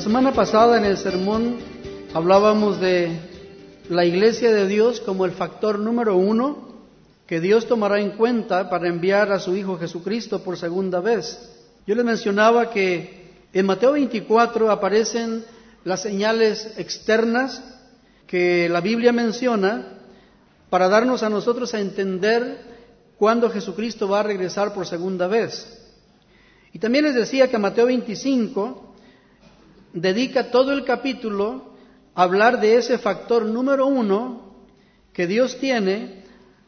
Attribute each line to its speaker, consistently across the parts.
Speaker 1: semana pasada en el sermón hablábamos de la iglesia de Dios como el factor número 1 que Dios tomará en cuenta para enviar a su Hijo Jesucristo por segunda vez. Yo les mencionaba que en Mateo 24 aparecen las señales externas que la Biblia menciona para darnos a nosotros a entender cuándo Jesucristo va a regresar por segunda vez. Y también les decía que Mateo 25 dedica todo el capítulo a hablar de ese factor número 1 que Dios tiene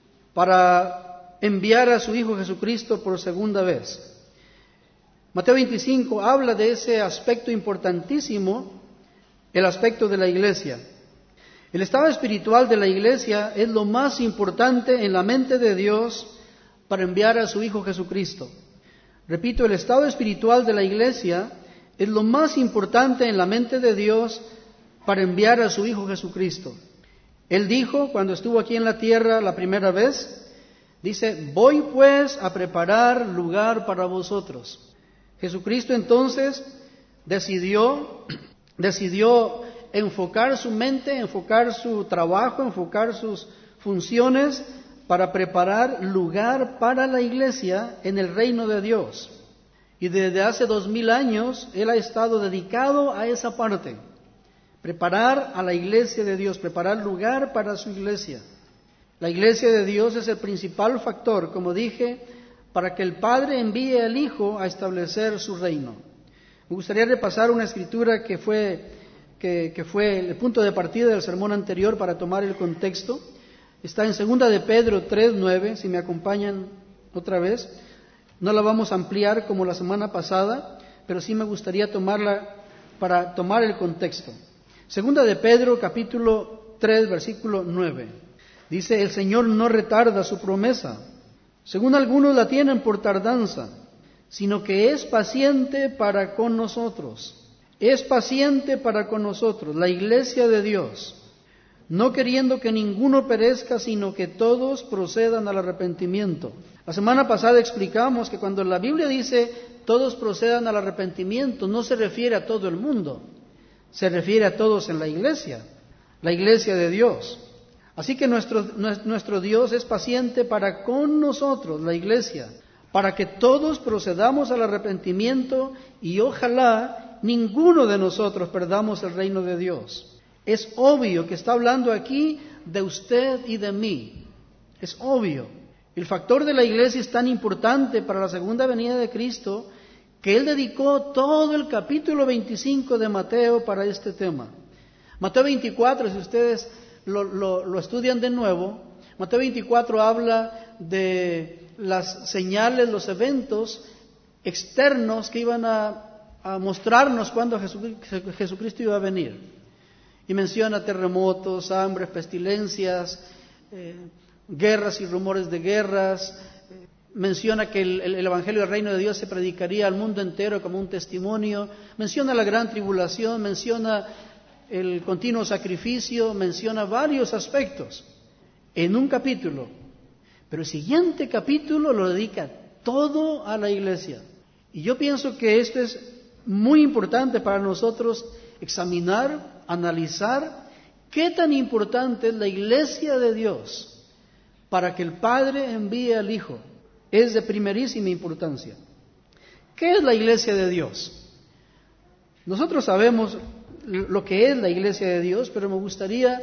Speaker 1: para enviar a su Hijo Jesucristo por segunda vez. Mateo 25 habla de ese aspecto importantísimo, el aspecto de la iglesia. El estado espiritual de la iglesia es lo más importante en la mente de Dios para enviar a su Hijo Jesucristo. Repito, el estado espiritual de la iglesia es lo más importante en la mente de Dios para enviar a su Hijo Jesucristo. Él dijo, cuando estuvo aquí en la tierra la primera vez, dice, voy pues a preparar lugar para vosotros. Jesucristo entonces decidió enfocar su mente, enfocar su trabajo, enfocar sus funciones para preparar lugar para la iglesia en el reino de Dios. Y desde hace 2000 años Él ha estado dedicado a esa parte, preparar a la iglesia de Dios, preparar lugar para su iglesia. La iglesia de Dios es el principal factor, como dije, para que el Padre envíe al Hijo a establecer su reino. Me gustaría repasar una escritura que fue el punto de partida del sermón anterior para tomar el contexto. Está en 2 de Pedro 3:9, si me acompañan otra vez. No la vamos a ampliar como la semana pasada, pero sí me gustaría tomarla para tomar el contexto. 2 de Pedro, capítulo 3, versículo 9. Dice, el Señor no retarda su promesa, según algunos la tienen por tardanza, sino que es paciente para con nosotros. Es paciente para con nosotros, la iglesia de Dios, no queriendo que ninguno perezca, sino que todos procedan al arrepentimiento. La semana pasada explicamos que cuando la Biblia dice todos procedan al arrepentimiento, no se refiere a todo el mundo, se refiere a todos en la iglesia de Dios. Así que nuestro Dios es paciente para con nosotros, la iglesia, para que todos procedamos al arrepentimiento y ojalá ninguno de nosotros perdamos el reino de Dios. Es obvio que está hablando aquí de usted y de mí. Es obvio. El factor de la iglesia es tan importante para la segunda venida de Cristo que Él dedicó todo el capítulo 25 de Mateo para este tema. Mateo 24, si ustedes lo estudian de nuevo, Mateo 24 habla de las señales, los eventos externos que iban a mostrarnos cuando Jesucristo iba a venir. Y menciona terremotos, hambres, pestilencias, guerras y rumores de guerras. Menciona que el Evangelio del Reino de Dios se predicaría al mundo entero como un testimonio. Menciona la gran tribulación, menciona el continuo sacrificio, menciona varios aspectos en un capítulo. Pero el siguiente capítulo lo dedica todo a la iglesia. Y yo pienso que esto es muy importante para nosotros examinar, analizar qué tan importante es la iglesia de Dios para que el Padre envíe al Hijo. Es de primerísima importancia. ¿Qué es la iglesia de Dios? Nosotros sabemos lo que es la iglesia de Dios, pero me gustaría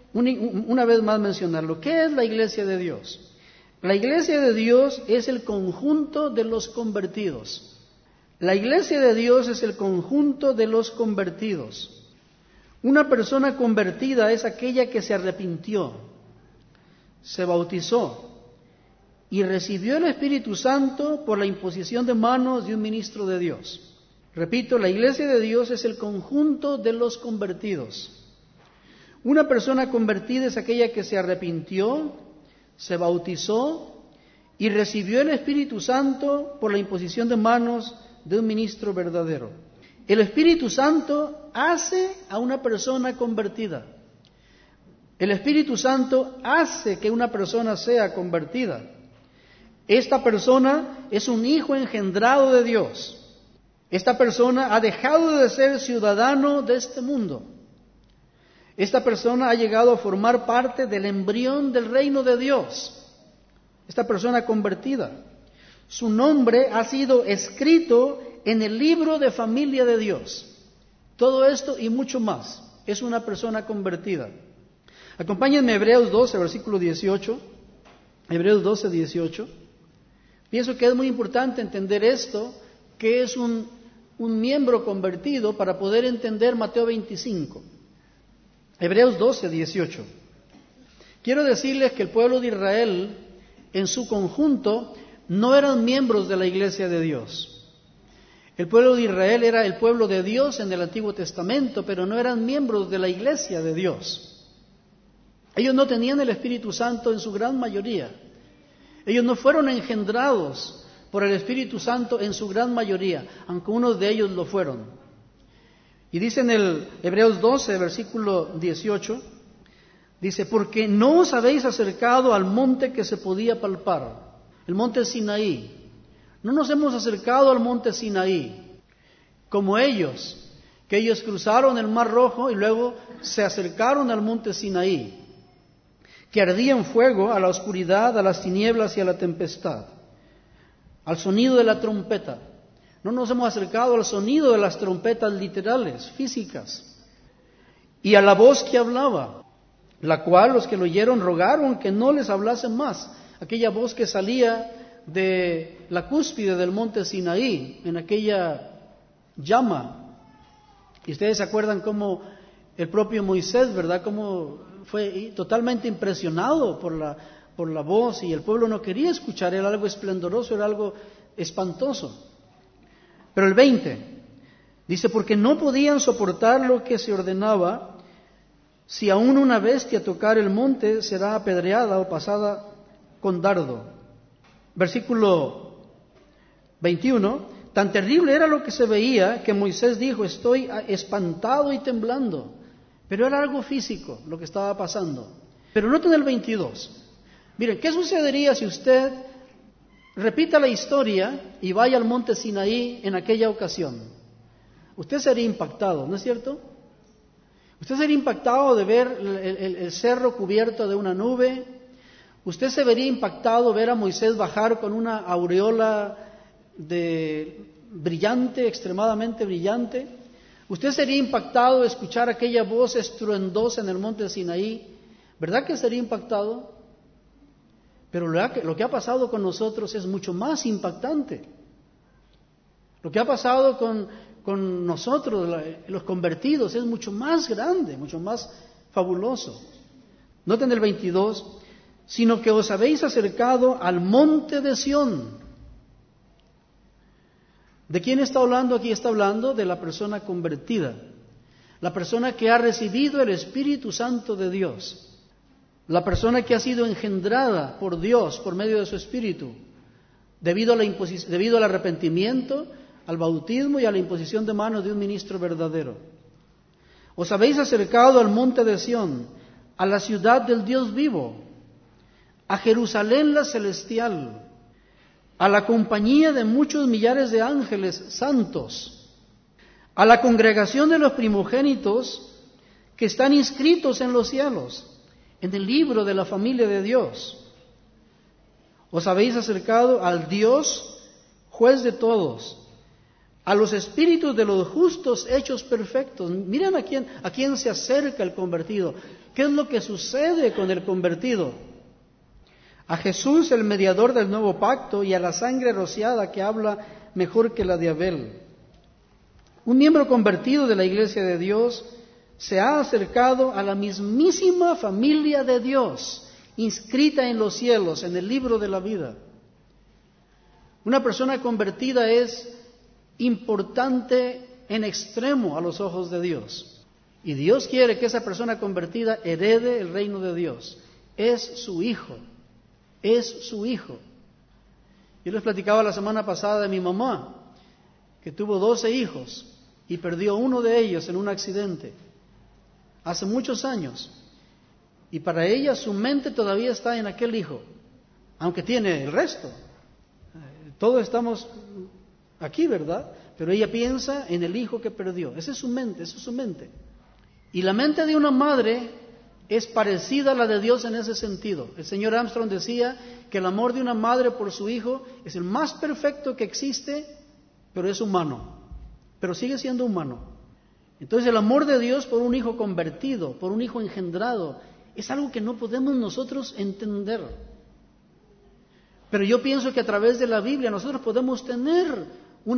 Speaker 1: una vez más mencionarlo. ¿Qué es la iglesia de Dios? La iglesia de Dios es el conjunto de los convertidos. La iglesia de Dios es el conjunto de los convertidos. Una persona convertida es aquella que se arrepintió, se bautizó y recibió el Espíritu Santo por la imposición de manos de un ministro de Dios. Repito, la iglesia de Dios es el conjunto de los convertidos. Una persona convertida es aquella que se arrepintió, se bautizó y recibió el Espíritu Santo por la imposición de manos de un ministro verdadero. El Espíritu Santo hace a una persona convertida. El Espíritu Santo hace que una persona sea convertida. Esta persona es un hijo engendrado de Dios. Esta persona ha dejado de ser ciudadano de este mundo. Esta persona ha llegado a formar parte del embrión del reino de Dios. Esta persona convertida. Su nombre ha sido escrito en el libro de familia de Dios. Todo esto y mucho más. Es una persona convertida. Acompáñenme a Hebreos 12, versículo 18. Hebreos 12, 18. Pienso que es muy importante entender esto, que es un miembro convertido, para poder entender Mateo 25. Hebreos 12, 18. Quiero decirles que el pueblo de Israel, en su conjunto, no eran miembros de la iglesia de Dios. El pueblo de Israel era el pueblo de Dios en el Antiguo Testamento, pero no eran miembros de la iglesia de Dios. Ellos no tenían el Espíritu Santo en su gran mayoría. Ellos no fueron engendrados por el Espíritu Santo en su gran mayoría, aunque unos de ellos lo fueron. Y dice en el Hebreos 12, versículo 18, dice, porque no os habéis acercado al monte que se podía palpar, el monte Sinaí. No nos hemos acercado al monte Sinaí, como ellos, que ellos cruzaron el Mar Rojo y luego se acercaron al monte Sinaí, que ardía en fuego, a la oscuridad, a las tinieblas y a la tempestad, al sonido de la trompeta. No nos hemos acercado al sonido de las trompetas literales, físicas, y a la voz que hablaba, la cual los que lo oyeron rogaron que no les hablasen más. Aquella voz que salía de la cúspide del monte Sinaí, en aquella llama. Y ustedes se acuerdan cómo el propio Moisés, ¿verdad?, cómo fue totalmente impresionado por la voz, y el pueblo no quería escuchar. Era algo esplendoroso, era algo espantoso. Pero el 20 dice, porque no podían soportar lo que se ordenaba, si aún una bestia tocar el monte será apedreada o pasada con dardo. Versículo 21, tan terrible era lo que se veía que Moisés dijo, estoy espantado y temblando. Pero era algo físico lo que estaba pasando. Pero noten el 22. Miren, ¿qué sucedería si usted repita la historia y vaya al monte Sinaí en aquella ocasión? Usted sería impactado, ¿no es cierto? Usted sería impactado de ver el cerro cubierto de una nube. Usted se vería impactado ver a Moisés bajar con una aureola brillante, extremadamente brillante. Usted sería impactado de escuchar aquella voz estruendosa en el monte Sinaí. ¿Verdad que sería impactado? Pero lo que ha pasado con nosotros es mucho más impactante. Lo que ha pasado con nosotros, los convertidos, es mucho más grande, mucho más fabuloso. Noten el 22, sino que os habéis acercado al monte de Sión. ¿De quién está hablando aquí? Está hablando de la persona convertida, la persona que ha recibido el Espíritu Santo de Dios. La persona que ha sido engendrada por Dios por medio de su Espíritu, debido al arrepentimiento, al bautismo y a la imposición de manos de un ministro verdadero. Os habéis acercado al monte de Sión, a la ciudad del Dios vivo, a Jerusalén la celestial, a la compañía de muchos millares de ángeles santos, a la congregación de los primogénitos que están inscritos en los cielos, en el libro de la familia de Dios. Os habéis acercado al Dios, juez de todos, a los espíritus de los justos hechos perfectos. Miren a quién se acerca el convertido. ¿Qué es lo que sucede con el convertido? A Jesús, el mediador del nuevo pacto, y a la sangre rociada que habla mejor que la de Abel. Un miembro convertido de la iglesia de Dios se ha acercado a la mismísima familia de Dios, inscrita en los cielos, en el libro de la vida. Una persona convertida es importante en extremo a los ojos de Dios. Y Dios quiere que esa persona convertida herede el reino de Dios. Es su hijo. Es su hijo. Yo les platicaba la semana pasada de mi mamá, que tuvo 12 hijos y perdió uno de ellos en un accidente hace muchos años. Y para ella su mente todavía está en aquel hijo, aunque tiene el resto. Todos estamos aquí, ¿verdad? pero ella piensa en el hijo que perdió. Esa es su mente, esa es su mente. Y la mente de una madre es parecida a la de Dios en ese sentido. El señor Armstrong decía que el amor de una madre por su hijo es el más perfecto que existe, pero es humano, pero sigue siendo humano. Entonces el amor de Dios por un hijo convertido, por un hijo engendrado, es algo que no podemos nosotros entender. Pero yo pienso que a través de la Biblia nosotros podemos tener un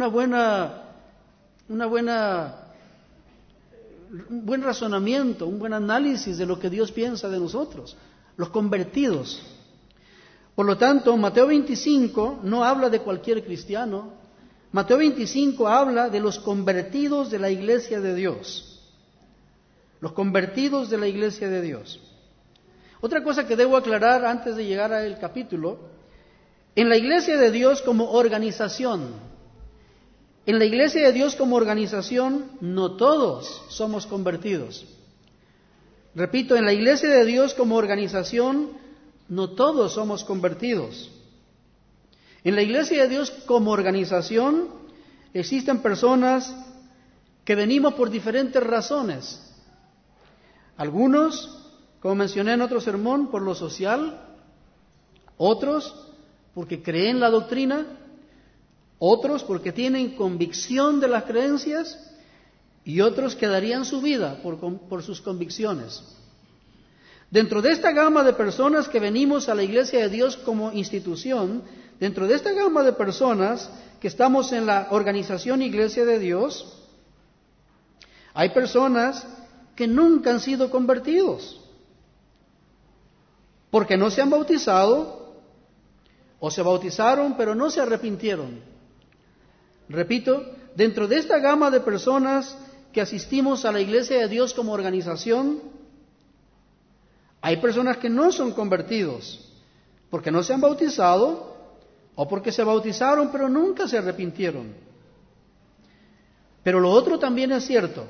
Speaker 1: buen razonamiento, un buen análisis de lo que Dios piensa de nosotros, los convertidos. Por lo tanto, Mateo 25 no habla de cualquier cristiano. Mateo 25 habla de los convertidos de la iglesia de Dios. Los convertidos de la iglesia de Dios. Otra cosa que debo aclarar antes de llegar al capítulo, en la iglesia de Dios como organización, no todos somos convertidos. Repito, en la iglesia de Dios como organización, no todos somos convertidos. En la iglesia de Dios como organización existen personas que venimos por diferentes razones. Algunos, como mencioné en otro sermón, por lo social, otros porque creen la doctrina, otros porque tienen convicción de las creencias y otros que darían su vida por sus convicciones. Dentro de esta gama de personas que venimos a la iglesia de Dios como institución, dentro de esta gama de personas que estamos en la organización Iglesia de Dios, hay personas que nunca han sido convertidos, porque no se han bautizado, o se bautizaron pero no se arrepintieron. Repito, dentro de esta gama de personas que asistimos a la Iglesia de Dios como organización, hay personas que no son convertidos, porque no se han bautizado, o porque se bautizaron pero nunca se arrepintieron. Pero lo otro también es cierto.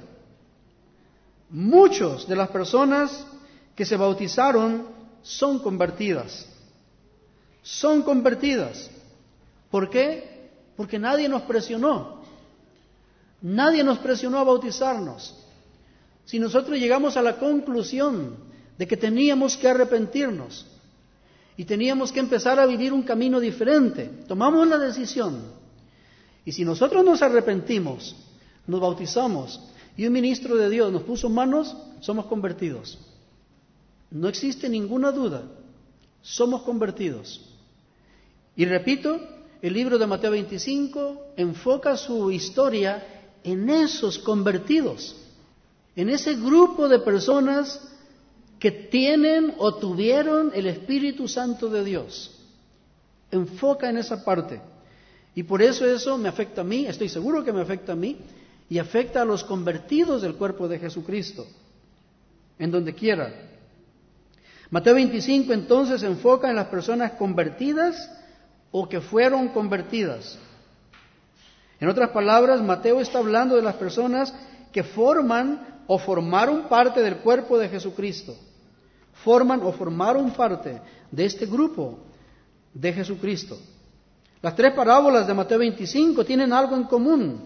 Speaker 1: Muchos de las personas que se bautizaron son convertidas. Son convertidas. ¿Por qué? Porque nadie nos presionó. Nadie nos presionó a bautizarnos. Si nosotros llegamos a la conclusión de que teníamos que arrepentirnos y teníamos que empezar a vivir un camino diferente, tomamos la decisión. Y si nosotros nos arrepentimos, nos bautizamos y un ministro de Dios nos puso manos, somos convertidos. No existe ninguna duda, somos convertidos. Y repito, el libro de Mateo 25 enfoca su historia en esos convertidos, en ese grupo de personas que tienen o tuvieron el Espíritu Santo de Dios. Enfoca en esa parte. Y por eso me afecta a mí, estoy seguro que me afecta a mí, y afecta a los convertidos del cuerpo de Jesucristo, en donde quiera. Mateo 25 entonces se enfoca en las personas convertidas o que fueron convertidas. En otras palabras, Mateo está hablando de las personas que forman o formaron parte del cuerpo de Jesucristo. Forman o formaron parte de este grupo de Jesucristo. Las tres parábolas de Mateo 25 tienen algo en común.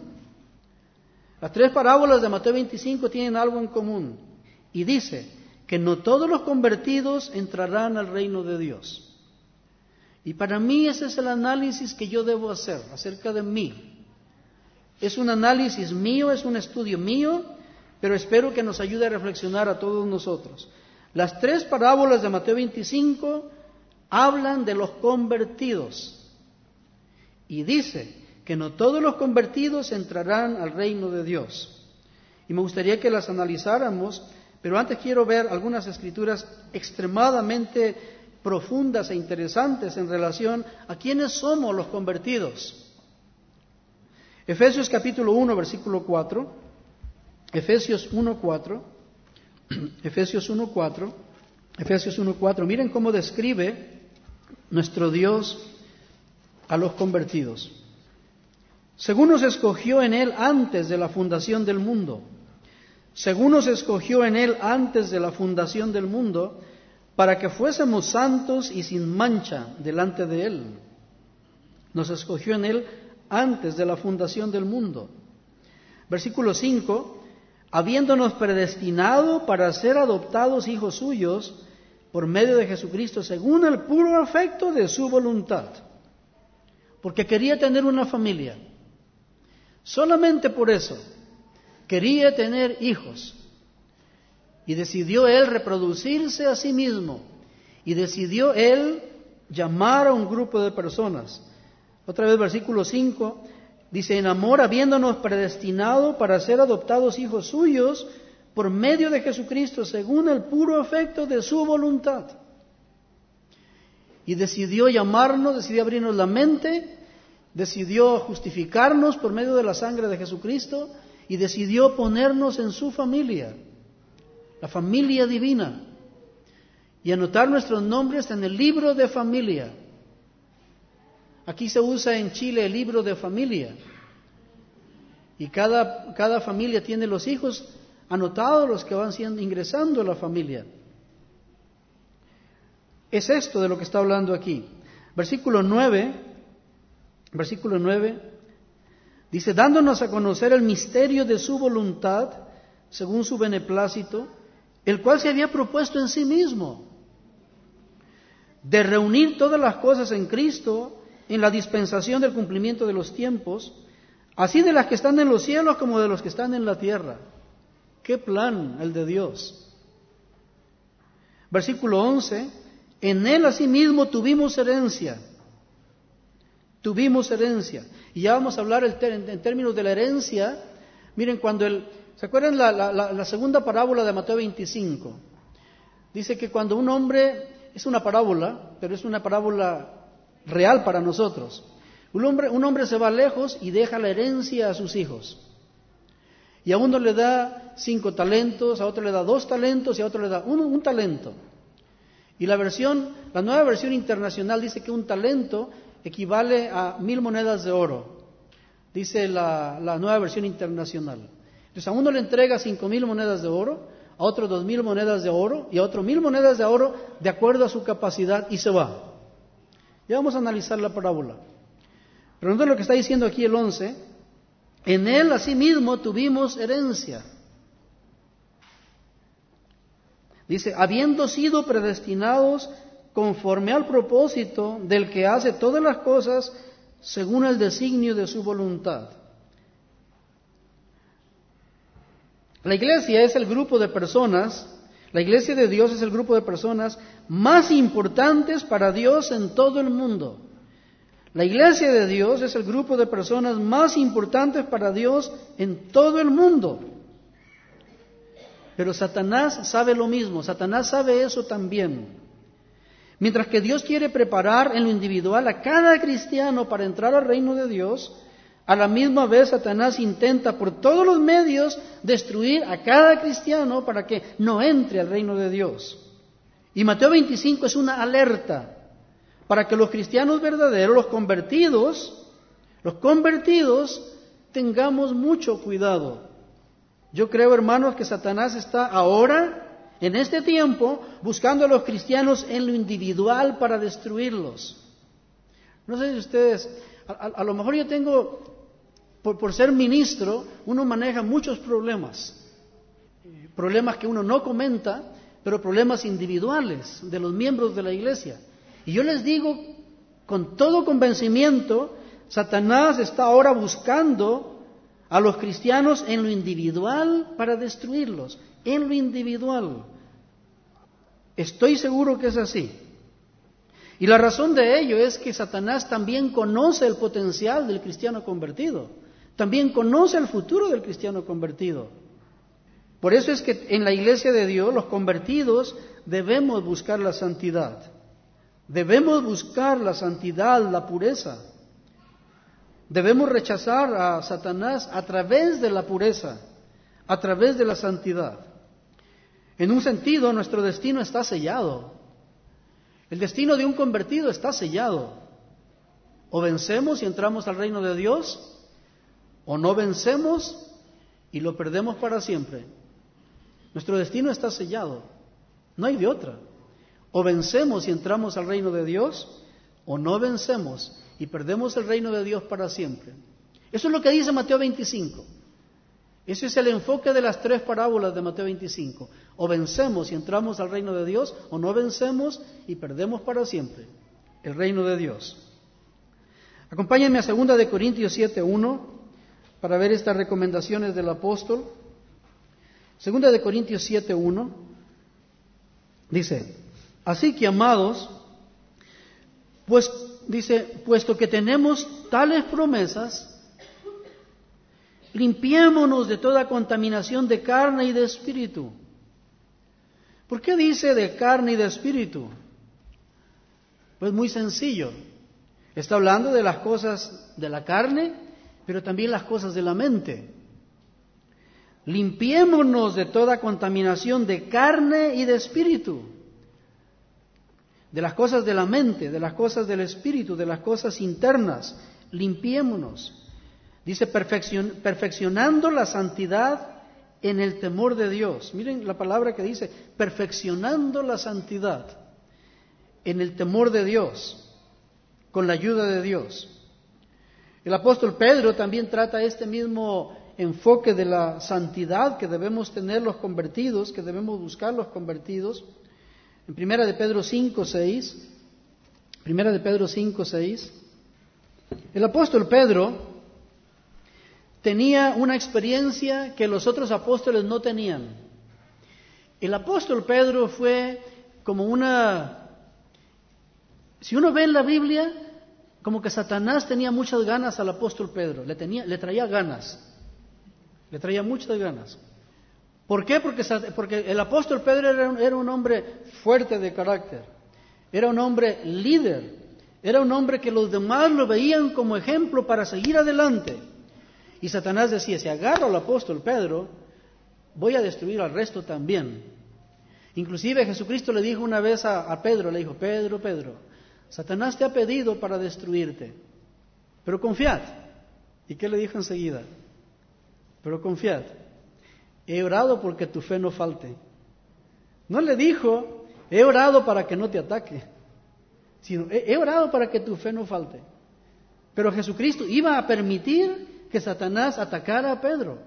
Speaker 1: Las tres parábolas de Mateo 25 tienen algo en común. Y dice que no todos los convertidos entrarán al reino de Dios. Y para mí ese es el análisis que yo debo hacer acerca de mí. Es un análisis mío, es un estudio mío, pero espero que nos ayude a reflexionar a todos nosotros. Las tres parábolas de Mateo 25 hablan de los convertidos. Y dice que no todos los convertidos entrarán al reino de Dios. Y me gustaría que las analizáramos, pero antes quiero ver algunas escrituras extremadamente profundas e interesantes en relación a quiénes somos los convertidos. Efesios capítulo 1, versículo 4. Efesios 1:4. Efesios 1:4. Miren cómo describe nuestro Dios a los convertidos. Según nos escogió en Él antes de la fundación del mundo. Según nos escogió en Él antes de la fundación del mundo, para que fuésemos santos y sin mancha delante de Él. Nos escogió en Él antes de la fundación del mundo. Versículo 5, habiéndonos predestinado para ser adoptados hijos suyos por medio de Jesucristo, según el puro afecto de su voluntad. Porque quería tener una familia. Solamente por eso. Quería tener hijos. Y decidió él reproducirse a sí mismo. Y decidió él llamar a un grupo de personas. Otra vez versículo 5, dice, en amor habiéndonos predestinado para ser adoptados hijos suyos por medio de Jesucristo, según el puro afecto de su voluntad. Y decidió llamarnos, decidió abrirnos la mente, decidió justificarnos por medio de la sangre de Jesucristo y decidió ponernos en su familia, la familia divina, y anotar nuestros nombres en el libro de familia. Aquí se usa en Chile el libro de familia. Y cada familia tiene los hijos anotados, los que van ingresando a la familia. Es esto de lo que está hablando aquí. Versículo 9, dice, dándonos a conocer el misterio de su voluntad, según su beneplácito, el cual se había propuesto en sí mismo, de reunir todas las cosas en Cristo, en la dispensación del cumplimiento de los tiempos, así de las que están en los cielos como de los que están en la tierra. ¡Qué plan el de Dios! Versículo 11, en Él asimismo tuvimos herencia. Tuvimos herencia. Y ya vamos a hablar en términos de la herencia. Miren, ¿se acuerdan la segunda parábola de Mateo 25? Dice que cuando un hombre, es una parábola, pero es una parábola real para nosotros. Un hombre se va lejos y deja la herencia a sus hijos. Y a uno le da 5 talentos, a otro le da 2 talentos y a otro le da un talento. Y la nueva versión internacional dice que un talento equivale a 1,000 monedas de oro. Dice la nueva versión internacional. Entonces a uno le entrega 5,000 monedas de oro, a otro 2,000 monedas de oro y a otro 1,000 monedas de oro de acuerdo a su capacidad y se va. Ya vamos a analizar la parábola. Pero entonces lo que está diciendo aquí el 11, en Él asimismo tuvimos herencia. Dice, habiendo sido predestinados conforme al propósito del que hace todas las cosas según el designio de su voluntad. La iglesia es el grupo de personas, la iglesia de Dios es el grupo de personas más importantes para Dios en todo el mundo. La iglesia de Dios es el grupo de personas más importantes para Dios en todo el mundo. Pero Satanás sabe lo mismo, Satanás sabe eso también. Mientras que Dios quiere preparar en lo individual a cada cristiano para entrar al reino de Dios, a la misma vez Satanás intenta por todos los medios destruir a cada cristiano para que no entre al reino de Dios. Y Mateo 25 es una alerta para que los cristianos verdaderos, los convertidos, tengamos mucho cuidado. Yo creo, hermanos, que Satanás está ahora, en este tiempo, buscando a los cristianos en lo individual para destruirlos. No sé si ustedes, a lo mejor yo tengo, por ser ministro, uno maneja muchos problemas que uno no comenta, pero problemas individuales de los miembros de la iglesia. Y yo les digo con todo convencimiento, Satanás está ahora buscando a los cristianos en lo individual para destruirlos, en lo individual. Estoy seguro que es así. Y la razón de ello es que Satanás también conoce el potencial del cristiano convertido, también conoce el futuro del cristiano convertido. Por eso es que en la iglesia de Dios, los convertidos debemos buscar la santidad. Debemos buscar la santidad, la pureza. Debemos rechazar a Satanás a través de la pureza, a través de la santidad. En un sentido, nuestro destino está sellado. El destino de un convertido está sellado. O vencemos y entramos al reino de Dios, o no vencemos y lo perdemos para siempre. Nuestro destino está sellado. No hay de otra. O vencemos y entramos al reino de Dios, o no vencemos y perdemos el reino de Dios para siempre. Eso es lo que dice Mateo 25. Ese es el enfoque de las 3 parábolas de Mateo 25. O vencemos y entramos al reino de Dios, o no vencemos y perdemos para siempre el reino de Dios. Acompáñenme a 2 de Corintios 7:1 para ver estas recomendaciones del apóstol. 2 de Corintios 7:1 dice: así que, amados, pues dice, puesto que tenemos tales promesas, limpiémonos de toda contaminación de carne y de espíritu. ¿Por qué dice de carne y de espíritu? Pues muy sencillo. Está hablando de las cosas de la carne, pero también las cosas de la mente. Limpiémonos de toda contaminación de carne y de espíritu. De las cosas de la mente, de las cosas del espíritu, de las cosas internas. Limpiémonos. Dice, perfeccionando la santidad en el temor de Dios. Miren la palabra que dice, perfeccionando la santidad en el temor de Dios, con la ayuda de Dios. El apóstol Pedro también trata este mismo enfoque de la santidad que debemos tener los convertidos, que debemos buscar los convertidos. En 1 de Pedro 5:6, 1 de Pedro 5:6, el apóstol Pedro tenía una experiencia que los otros apóstoles no tenían. El apóstol Pedro fue como si uno ve en la Biblia, como que Satanás tenía muchas ganas al apóstol Pedro, le traía ganas, le traía muchas ganas. ¿Por qué? Porque el apóstol Pedro era un hombre fuerte de carácter, era un hombre líder, era un hombre que los demás lo veían como ejemplo para seguir adelante. Y Satanás decía, si agarro al apóstol Pedro, voy a destruir al resto también. Inclusive Jesucristo le dijo una vez a Pedro, le dijo, Pedro, Satanás te ha pedido para destruirte, pero confiad. ¿Y qué le dijo enseguida? Pero confiad, he orado porque tu fe no falte. No le dijo, he orado para que no te ataque, sino he orado para que tu fe no falte. Pero Jesucristo iba a permitir que Satanás atacara a Pedro.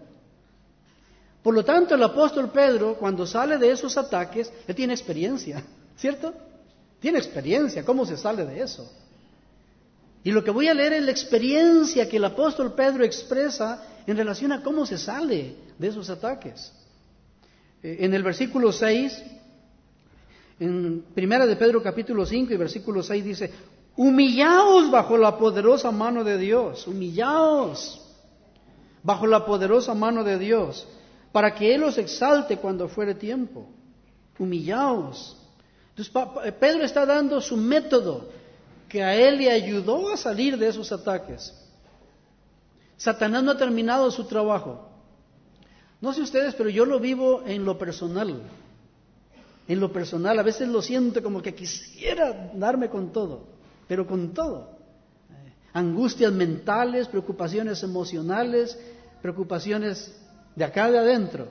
Speaker 1: Por lo tanto, el apóstol Pedro, cuando sale de esos ataques, él tiene experiencia, ¿cierto? Tiene experiencia, ¿cómo se sale de eso? Y lo que voy a leer es la experiencia que el apóstol Pedro expresa en relación a cómo se sale de esos ataques. En el versículo 6, en 1 de Pedro capítulo 5 y versículo 6 dice, humillaos bajo la poderosa mano de Dios, humillaos bajo la poderosa mano de Dios, para que Él os exalte cuando fuere tiempo. Humillaos. Entonces Pedro está dando su método que a él le ayudó a salir de esos ataques. Satanás no ha terminado su trabajo. No sé ustedes, pero yo lo vivo en lo personal. En lo personal, a veces lo siento como que quisiera darme con todo, pero con todo. Angustias mentales, preocupaciones emocionales, preocupaciones de acá de adentro.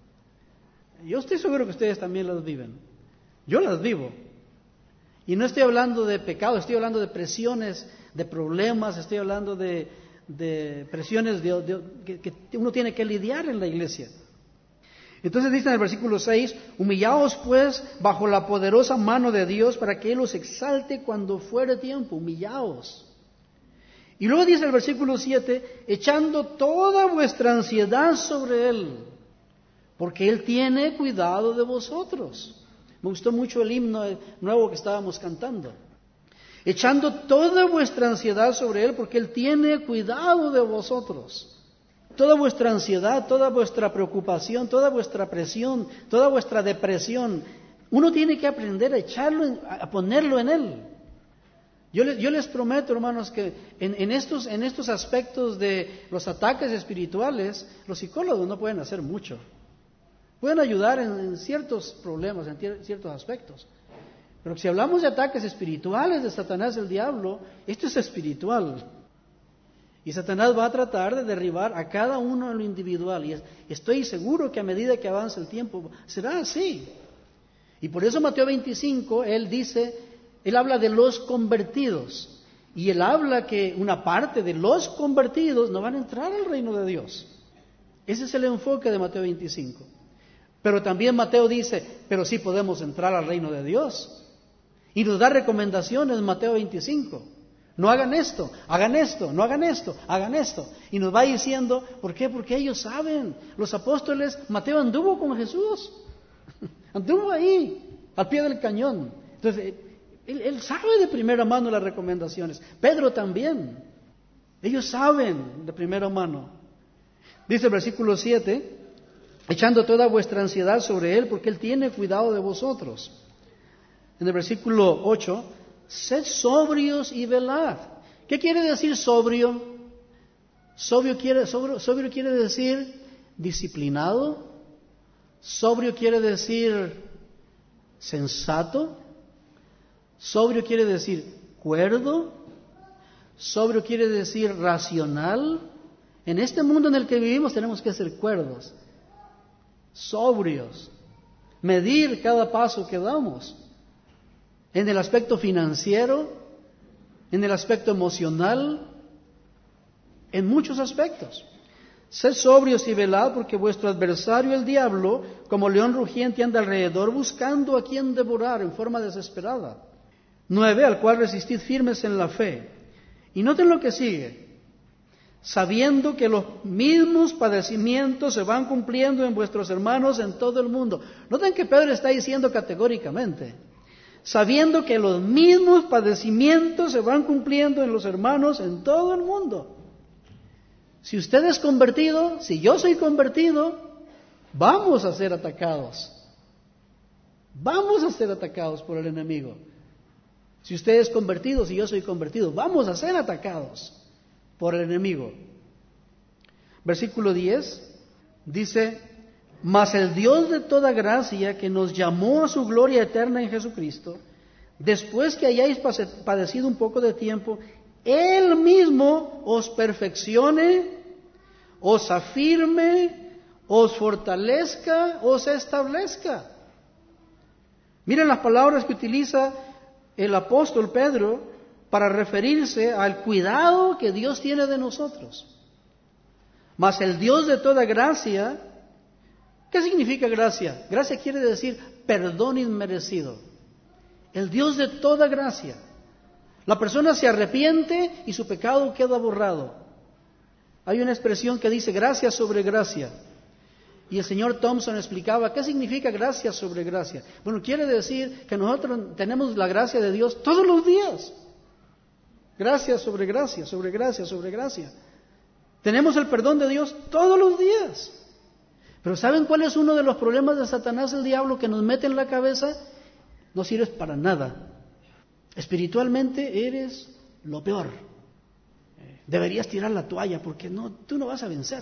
Speaker 1: Yo estoy seguro que ustedes también las viven. Yo las vivo. Y no estoy hablando de pecado, estoy hablando de presiones, de problemas, estoy hablando de presiones que uno tiene que lidiar en la iglesia. Entonces dice en el versículo 6, humillaos pues bajo la poderosa mano de Dios para que Él os exalte cuando fuere tiempo, humillaos. Y luego dice el versículo 7, echando toda vuestra ansiedad sobre Él, porque Él tiene cuidado de vosotros. Me gustó mucho el himno nuevo que estábamos cantando. Echando toda vuestra ansiedad sobre Él, porque Él tiene cuidado de vosotros. Toda vuestra ansiedad, toda vuestra preocupación, toda vuestra presión, toda vuestra depresión, uno tiene que aprender a echarlo, a ponerlo en Él. Yo les prometo, hermanos, que en estos aspectos de los ataques espirituales, los psicólogos no pueden hacer mucho. Pueden ayudar en ciertos problemas, en ciertos aspectos. Pero si hablamos de ataques espirituales de Satanás, del diablo, esto es espiritual. Y Satanás va a tratar de derribar a cada uno en lo individual. Y estoy seguro que a medida que avance el tiempo, será así. Y por eso Mateo 25, él habla de los convertidos. Y él habla que una parte de los convertidos no van a entrar al reino de Dios. Ese es el enfoque de Mateo 25. Pero también Mateo dice, pero sí podemos entrar al reino de Dios. Y nos da recomendaciones en Mateo 25. No hagan esto, no hagan esto, hagan esto. Y nos va diciendo, ¿por qué? Porque ellos saben. Los apóstoles, Mateo anduvo con Jesús. Anduvo ahí, al pie del cañón. Entonces, él sabe de primera mano las recomendaciones. Pedro también. Ellos saben de primera mano. Dice el versículo 7, echando toda vuestra ansiedad sobre Él, porque Él tiene cuidado de vosotros. En el versículo 8, sed sobrios y velad. ¿Qué quiere decir sobrio? Sobrio quiere decir disciplinado. Sobrio quiere decir sensato. Sobrio quiere decir cuerdo. Sobrio quiere decir racional. En este mundo en el que vivimos tenemos que ser cuerdos, sobrios, medir cada paso que damos. En el aspecto financiero, en el aspecto emocional, en muchos aspectos. Sed sobrios y velad, porque vuestro adversario el diablo, como león rugiente, anda alrededor buscando a quien devorar en forma desesperada. 9, al cual resistid firmes en la fe. Y noten lo que sigue. Sabiendo que los mismos padecimientos se van cumpliendo en vuestros hermanos en todo el mundo. Noten que Pedro está diciendo categóricamente, sabiendo que los mismos padecimientos se van cumpliendo en los hermanos en todo el mundo. Si usted es convertido, si yo soy convertido, vamos a ser atacados. Vamos a ser atacados por el enemigo. Si usted es convertido, si yo soy convertido, vamos a ser atacados por el enemigo. Versículo 10 dice, mas el Dios de toda gracia, que nos llamó a su gloria eterna en Jesucristo, después que hayáis padecido un poco de tiempo, Él mismo os perfeccione, os afirme, os fortalezca, os establezca. Miren las palabras que utiliza el apóstol Pedro para referirse al cuidado que Dios tiene de nosotros. Mas el Dios de toda gracia, ¿qué significa gracia? Gracia quiere decir perdón inmerecido. El Dios de toda gracia. La persona se arrepiente y su pecado queda borrado. Hay una expresión que dice gracia sobre gracia. Y el señor Thompson explicaba qué significa gracia sobre gracia. Bueno, quiere decir que nosotros tenemos la gracia de Dios todos los días. Gracia sobre gracia, sobre gracia, sobre gracia. Tenemos el perdón de Dios todos los días. Pero ¿saben cuál es uno de los problemas de Satanás, el diablo, que nos mete en la cabeza? No sirves para nada. Espiritualmente eres lo peor. Deberías tirar la toalla porque tú no vas a vencer.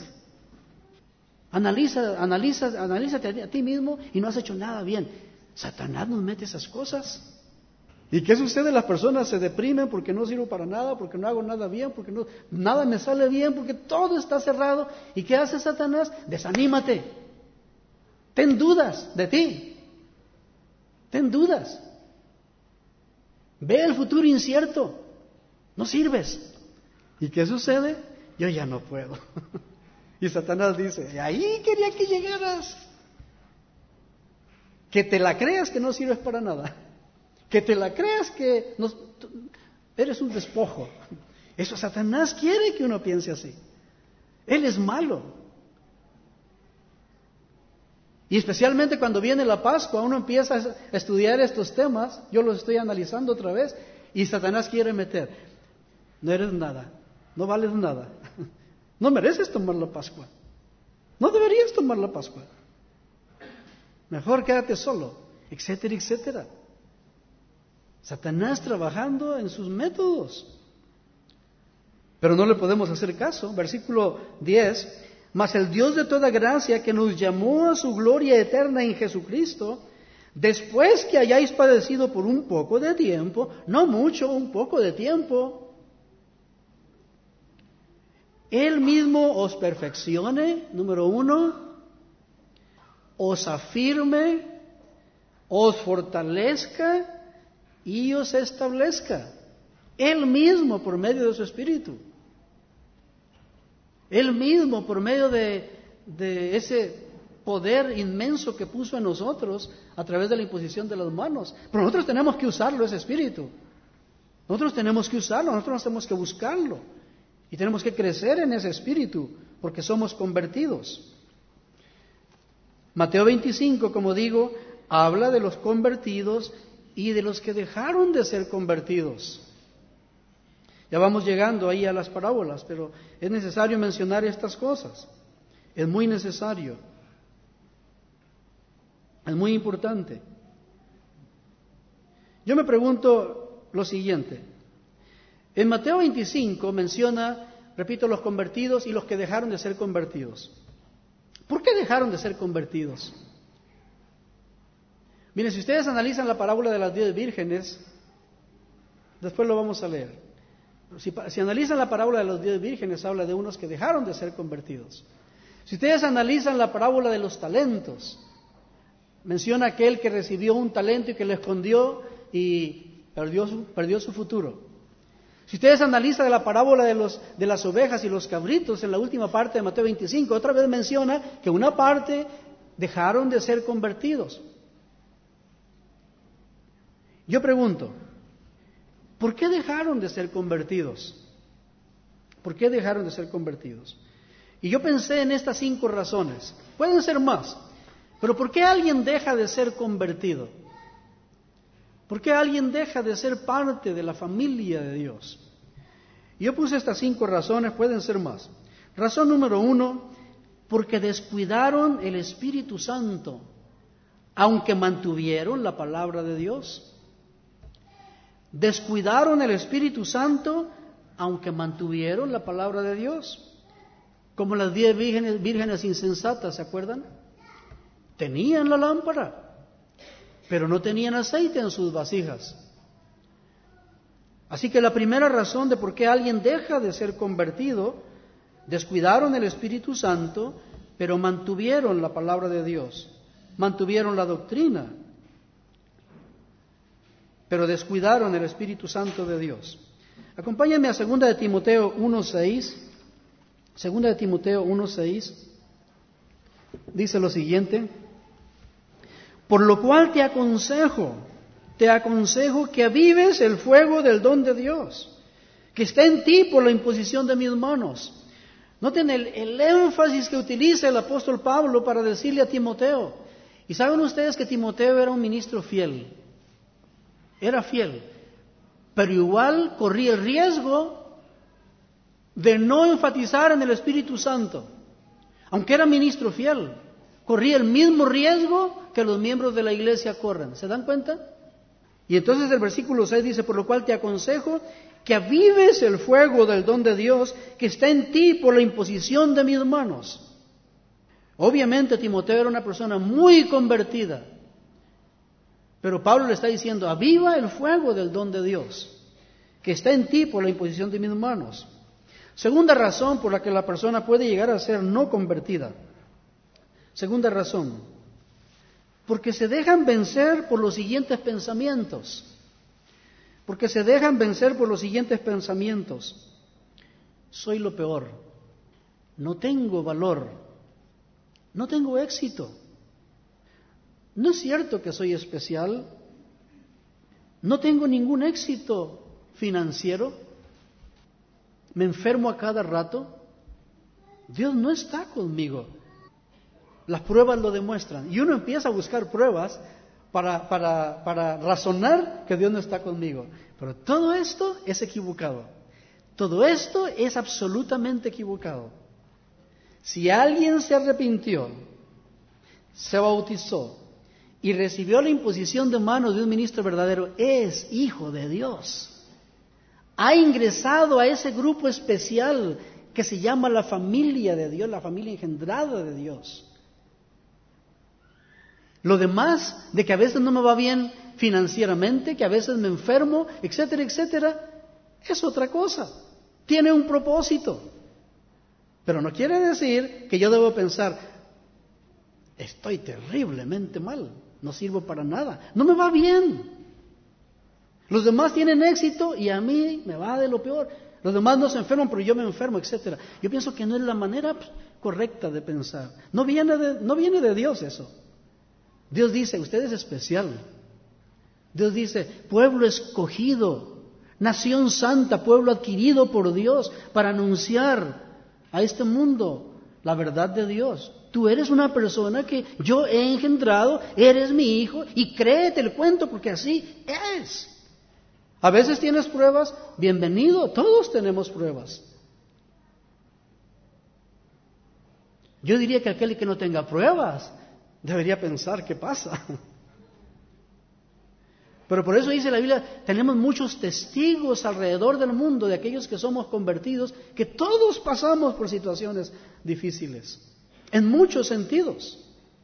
Speaker 1: Analízate a ti mismo y no has hecho nada bien. Satanás nos mete esas cosas. ¿Y qué sucede? Las personas se deprimen porque no sirvo para nada, porque no hago nada bien, porque nada me sale bien, porque todo está cerrado. ¿Y qué hace Satanás? Desanímate. Ten dudas de ti. Ten dudas. Ve el futuro incierto. No sirves. ¿Y qué sucede? Yo ya no puedo. Y Satanás dice, ahí quería que llegaras. Que te la creas que no sirves para nada. Que te la creas que eres un despojo. Eso Satanás quiere que uno piense así. Él es malo. Y especialmente cuando viene la Pascua, uno empieza a estudiar estos temas, yo los estoy analizando otra vez, y Satanás quiere meter, no eres nada, no vales nada, no mereces tomar la Pascua, no deberías tomar la Pascua, mejor quédate solo, etcétera, etcétera. Satanás trabajando en sus métodos. Pero no le podemos hacer caso. Versículo 10. Mas el Dios de toda gracia, que nos llamó a su gloria eterna en Jesucristo, después que hayáis padecido por un poco de tiempo, no mucho, un poco de tiempo, Él mismo os perfeccione, número 1, os afirme, os fortalezca y os establezca. Él mismo por medio de su Espíritu. Él mismo por medio de ese poder inmenso que puso en nosotros a través de la imposición de las manos. Pero nosotros tenemos que usarlo, ese Espíritu. Nosotros tenemos que usarlo, nosotros tenemos que buscarlo. Y tenemos que crecer en ese Espíritu, porque somos convertidos. Mateo 25, como digo, habla de los convertidos y de los que dejaron de ser convertidos. Ya vamos llegando ahí a las parábolas, pero es necesario mencionar estas cosas. Es muy necesario. Es muy importante. Yo me pregunto lo siguiente. En Mateo 25 menciona, repito, los convertidos y los que dejaron de ser convertidos. ¿Por qué dejaron de ser convertidos? Miren, si ustedes analizan la parábola de las 10 vírgenes, después lo vamos a leer. Si analizan la parábola de las 10 vírgenes, habla de unos que dejaron de ser convertidos. Si ustedes analizan la parábola de los talentos, menciona aquel que recibió un talento y que lo escondió y perdió su futuro. Si ustedes analizan la parábola de las ovejas y los cabritos en la última parte de Mateo 25, otra vez menciona que una parte dejaron de ser convertidos. Yo pregunto, ¿por qué dejaron de ser convertidos? ¿Por qué dejaron de ser convertidos? Y yo pensé en estas 5 razones. Pueden ser más, pero ¿por qué alguien deja de ser convertido? ¿Por qué alguien deja de ser parte de la familia de Dios? Y yo puse estas 5 razones, pueden ser más. Razón número 1, porque descuidaron el Espíritu Santo, aunque mantuvieron la palabra de Dios. Descuidaron el Espíritu Santo, aunque mantuvieron la palabra de Dios. Como las 10 vírgenes insensatas, ¿se acuerdan? Tenían la lámpara, pero no tenían aceite en sus vasijas. Así que la primera razón de por qué alguien deja de ser convertido, descuidaron el Espíritu Santo, pero mantuvieron la palabra de Dios, mantuvieron la doctrina, pero descuidaron el Espíritu Santo de Dios. Acompáñenme a 2 de Timoteo 1:6. 2 de Timoteo 1:6 dice lo siguiente: por lo cual te aconsejo que avives el fuego del don de Dios, que está en ti por la imposición de mis manos. Noten el énfasis que utiliza el apóstol Pablo para decirle a Timoteo. Y saben ustedes que Timoteo era un ministro fiel. Era fiel, pero igual corría el riesgo de no enfatizar en el Espíritu Santo. Aunque era ministro fiel, corría el mismo riesgo que los miembros de la iglesia corren. ¿Se dan cuenta? Y entonces el versículo 6 dice: por lo cual te aconsejo que avives el fuego del don de Dios que está en ti por la imposición de mis manos. Obviamente Timoteo era una persona muy convertida, pero Pablo le está diciendo: aviva el fuego del don de Dios que está en ti por la imposición de mis manos. Segunda razón por la que la persona puede llegar a ser no convertida. Segunda razón, porque se dejan vencer por los siguientes pensamientos. Porque se dejan vencer por los siguientes pensamientos. Soy lo peor. No tengo valor. No tengo éxito. No es cierto que soy especial. No tengo ningún éxito financiero. Me enfermo a cada rato. Dios no está conmigo. Las pruebas lo demuestran. Y uno empieza a buscar pruebas para razonar que Dios no está conmigo. Pero todo esto es equivocado. Todo esto es absolutamente equivocado. Si alguien se arrepintió, se bautizó y recibió la imposición de manos de un ministro verdadero, es hijo de Dios. Ha ingresado a ese grupo especial que se llama la familia de Dios, la familia engendrada de Dios. Lo demás, de que a veces no me va bien financieramente, que a veces me enfermo, etcétera, etcétera, es otra cosa. Tiene un propósito. Pero no quiere decir que yo debo pensar: estoy terriblemente mal, no sirvo para nada, no me va bien. Los demás tienen éxito y a mí me va de lo peor. Los demás no se enferman, pero yo me enfermo, etcétera. Yo pienso que no es la manera correcta de pensar. No viene de Dios eso. Dios dice, usted es especial. Dios dice, pueblo escogido, nación santa, pueblo adquirido por Dios para anunciar a este mundo la verdad de Dios. Tú eres una persona que yo he engendrado, eres mi hijo y créete el cuento porque así es. A veces tienes pruebas, bienvenido, todos tenemos pruebas. Yo diría que aquel que no tenga pruebas debería pensar qué pasa. Pero por eso dice la Biblia, tenemos muchos testigos alrededor del mundo de aquellos que somos convertidos, que todos pasamos por situaciones difíciles, en muchos sentidos.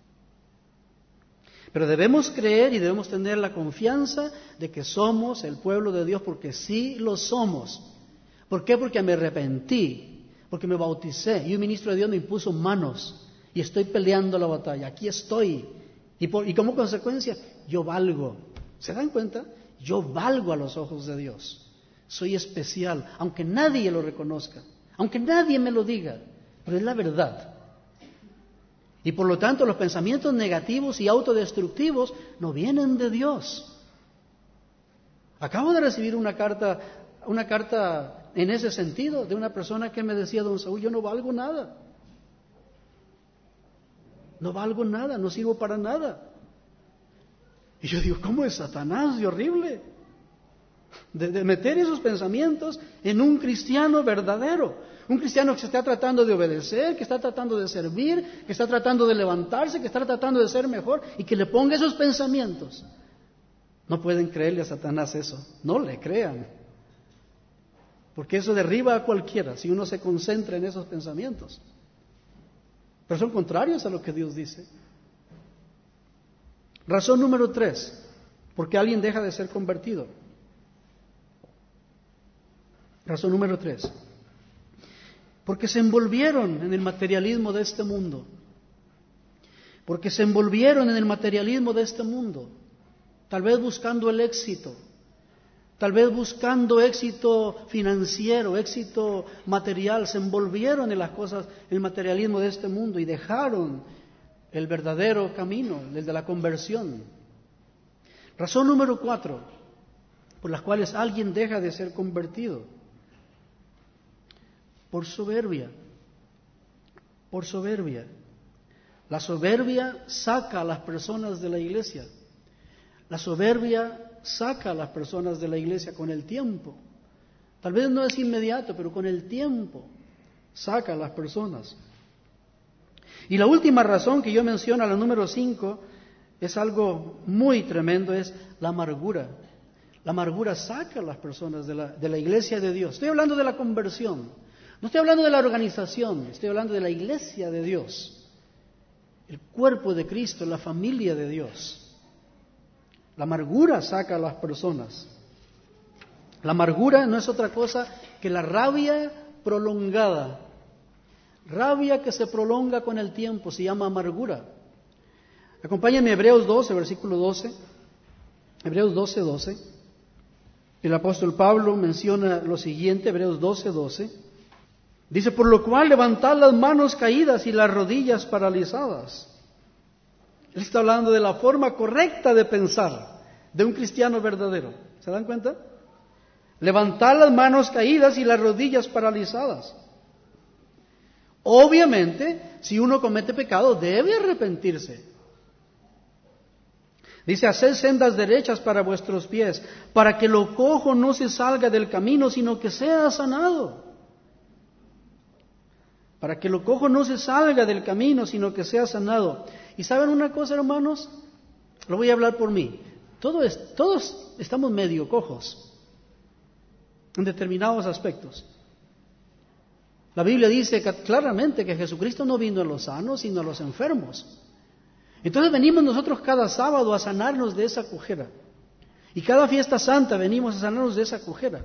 Speaker 1: Pero debemos creer y debemos tener la confianza de que somos el pueblo de Dios, porque sí lo somos. ¿Por qué? Porque me arrepentí, porque me bauticé y un ministro de Dios me impuso manos y estoy peleando la batalla. Aquí estoy. Y como consecuencia, yo valgo. ¿Se dan cuenta? Yo valgo a los ojos de Dios. Soy especial, aunque nadie lo reconozca, aunque nadie me lo diga, pero es la verdad. Y por lo tanto los pensamientos negativos y autodestructivos no vienen de Dios. Acabo de recibir una carta en ese sentido de una persona que me decía, don Saúl, yo no valgo nada. No valgo nada, no sirvo para nada. Y yo digo, ¿cómo es Satanás de horrible? De meter esos pensamientos en un cristiano verdadero. Un cristiano que se está tratando de obedecer, que está tratando de servir, que está tratando de levantarse, que está tratando de ser mejor y que le ponga esos pensamientos. No pueden creerle a Satanás eso. No le crean. Porque eso derriba a cualquiera si uno se concentra en esos pensamientos. Pero son contrarios a lo que Dios dice. Razón número 3, porque alguien deja de ser convertido. Razón número 3, porque se envolvieron en el materialismo de este mundo. Porque se envolvieron en el materialismo de este mundo, tal vez buscando el éxito, tal vez buscando éxito financiero, éxito material, se envolvieron en las cosas, el materialismo de este mundo y dejaron el verdadero camino, el de la conversión. Razón número 4, por las cuales alguien deja de ser convertido. Por soberbia. Por soberbia. La soberbia saca a las personas de la iglesia. La soberbia saca a las personas de la iglesia con el tiempo. Tal vez no es inmediato, pero con el tiempo saca a las personas. Y la última razón que yo menciono, la número 5, es algo muy tremendo, es la amargura. La amargura saca a las personas de la iglesia de Dios. Estoy hablando de la conversión. No estoy hablando de la organización, estoy hablando de la iglesia de Dios. El cuerpo de Cristo, la familia de Dios. La amargura saca a las personas. La amargura no es otra cosa que la rabia prolongada. Rabia que se prolonga con el tiempo, se llama amargura. Acompáñenme a Hebreos 12, versículo 12. Hebreos 12, 12. El apóstol Pablo menciona lo siguiente, Hebreos 12, 12. Dice, por lo cual levantad las manos caídas y las rodillas paralizadas. Él está hablando de la forma correcta de pensar de un cristiano verdadero. ¿Se dan cuenta? Levantad las manos caídas y las rodillas paralizadas. Obviamente, si uno comete pecado, debe arrepentirse. Dice, haced sendas derechas para vuestros pies, para que lo cojo no se salga del camino, sino que sea sanado. Para que lo cojo no se salga del camino, sino que sea sanado. ¿Y saben una cosa, hermanos? Lo voy a hablar por mí. Todos estamos medio cojos en determinados aspectos. La Biblia dice claramente que Jesucristo no vino a los sanos, sino a los enfermos. Entonces venimos nosotros cada sábado a sanarnos de esa cojera. Y cada fiesta santa venimos a sanarnos de esa cojera.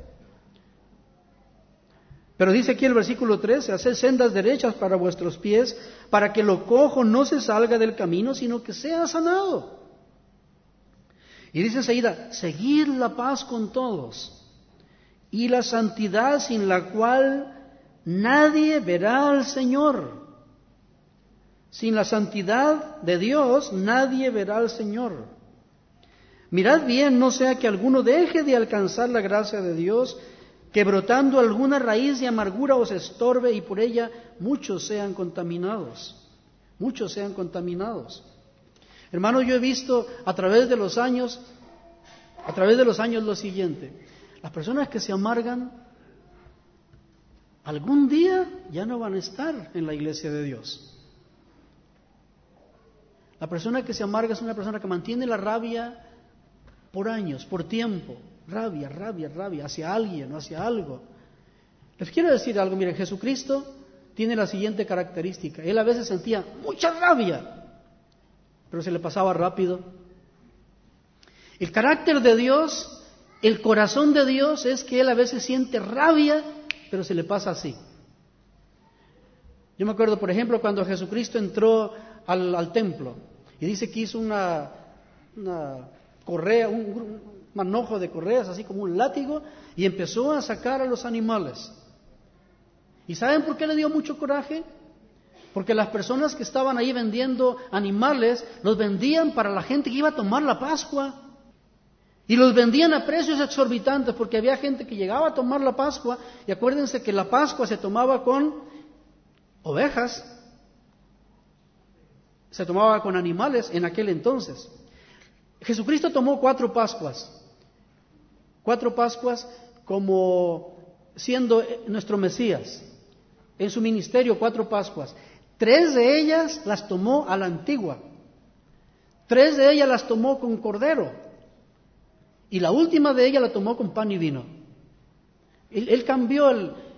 Speaker 1: Pero dice aquí el versículo 13, haced sendas derechas para vuestros pies, para que lo cojo no se salga del camino, sino que sea sanado. Y dice enseguida, seguid la paz con todos y la santidad sin la cual nadie verá al Señor. Sin la santidad de Dios nadie verá al Señor. Mirad bien, no sea que alguno deje de alcanzar la gracia de Dios, que brotando alguna raíz de amargura os estorbe y por ella muchos sean contaminados. Muchos sean contaminados. Hermano, yo he visto a través de los años lo siguiente. Las personas que se amargan, algún día ya no van a estar en la iglesia de Dios. La persona que se amarga es una persona que mantiene la rabia por años, por tiempo. Rabia hacia alguien o hacia algo. Les quiero decir algo, miren, Jesucristo tiene la siguiente característica. Él a veces sentía mucha rabia, pero se le pasaba rápido. El carácter de Dios, el corazón de Dios es que Él a veces siente rabia, pero se le pasa así. Yo me acuerdo, por ejemplo, cuando Jesucristo entró al templo y dice que hizo una correa, un manojo de correas, así como un látigo, y empezó a sacar a los animales. ¿Y saben por qué le dio mucho coraje? Porque las personas que estaban ahí vendiendo animales, los vendían para la gente que iba a tomar la Pascua. Y los vendían a precios exorbitantes, porque había gente que llegaba a tomar la Pascua, y acuérdense que la Pascua se tomaba con ovejas, se tomaba con animales en aquel entonces. Jesucristo tomó 4 Pascuas como siendo nuestro Mesías. En su ministerio 4 Pascuas. 3 de ellas las tomó a la antigua. 3 de ellas las tomó con cordero. Y la última de ellas la tomó con pan y vino. Él cambió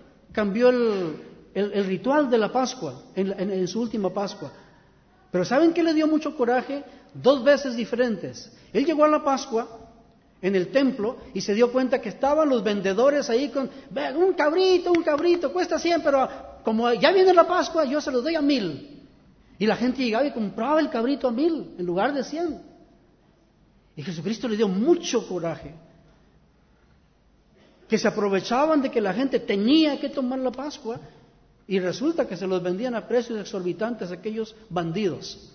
Speaker 1: el ritual de la Pascua en su última Pascua. Pero ¿saben qué le dio mucho coraje? 2 veces diferentes. Él llegó a la Pascua en el templo y se dio cuenta que estaban los vendedores ahí con un cabrito, cuesta 100, pero como ya viene la Pascua, yo se los doy a 1,000. Y la gente llegaba y compraba el cabrito a 1,000 en lugar de 100. Y Jesucristo le dio mucho coraje. Que se aprovechaban de que la gente tenía que tomar la Pascua y resulta que se los vendían a precios exorbitantes a aquellos bandidos.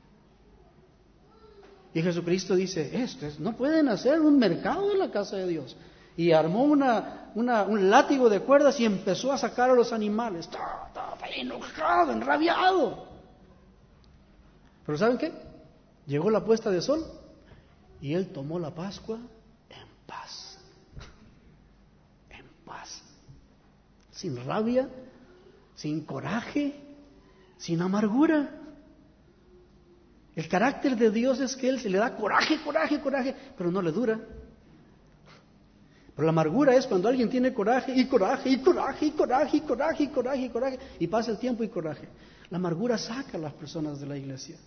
Speaker 1: Y Jesucristo dice, no pueden hacer un mercado en la casa de Dios. Y armó un látigo de cuerdas y empezó a sacar a los animales. Estaba enojado, enrabiado. Pero ¿saben qué? Llegó la puesta de sol y él tomó la Pascua en paz. En paz. Sin rabia, sin coraje, sin amargura. El carácter de Dios es que Él se le da coraje, pero no le dura. Pero la amargura es cuando alguien tiene coraje, y pasa el tiempo y coraje. La amargura saca a las personas de la iglesia.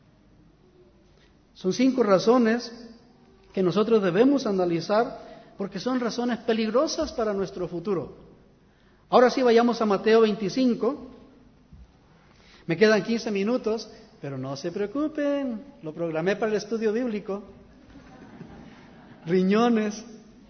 Speaker 1: Son 5 razones que nosotros debemos analizar porque son razones peligrosas para nuestro futuro. Ahora sí vayamos a Mateo 25. Me quedan 15 minutos. Pero no se preocupen, lo programé para el estudio bíblico. Riñones.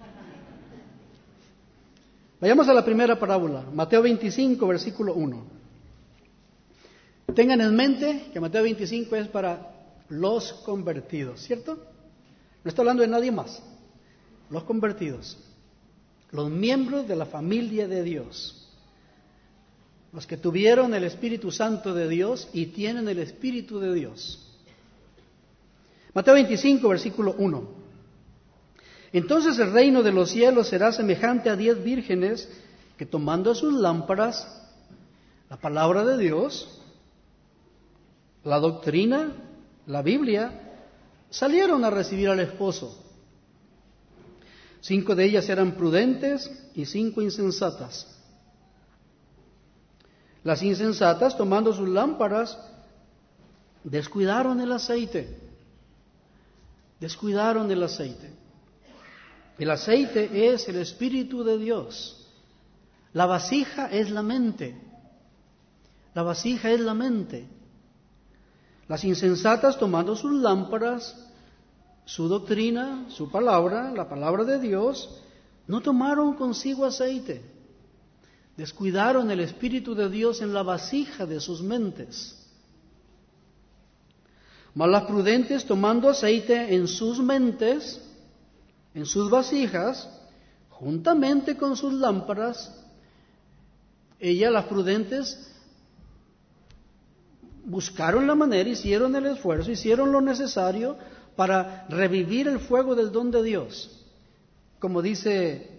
Speaker 1: Vayamos a la primera parábola, Mateo 25, versículo 1. Tengan en mente que Mateo 25 es para los convertidos, ¿cierto? No está hablando de nadie más. Los convertidos, los miembros de la familia de Dios. Los que tuvieron el Espíritu Santo de Dios y tienen el Espíritu de Dios. Mateo 25, versículo 1. Entonces el reino de los cielos será semejante a 10 vírgenes que tomando sus lámparas, la palabra de Dios, la doctrina, la Biblia, salieron a recibir al esposo. 5 de ellas eran prudentes y 5 insensatas. Las insensatas, tomando sus lámparas, descuidaron el aceite. Descuidaron el aceite. El aceite es el Espíritu de Dios. La vasija es la mente. La vasija es la mente. Las insensatas, tomando sus lámparas, su doctrina, su palabra, la palabra de Dios, no tomaron consigo aceite. Descuidaron el Espíritu de Dios en la vasija de sus mentes. Mas las prudentes, tomando aceite en sus mentes, en sus vasijas, juntamente con sus lámparas, las prudentes, buscaron la manera, hicieron el esfuerzo, hicieron lo necesario para revivir el fuego del don de Dios, como dice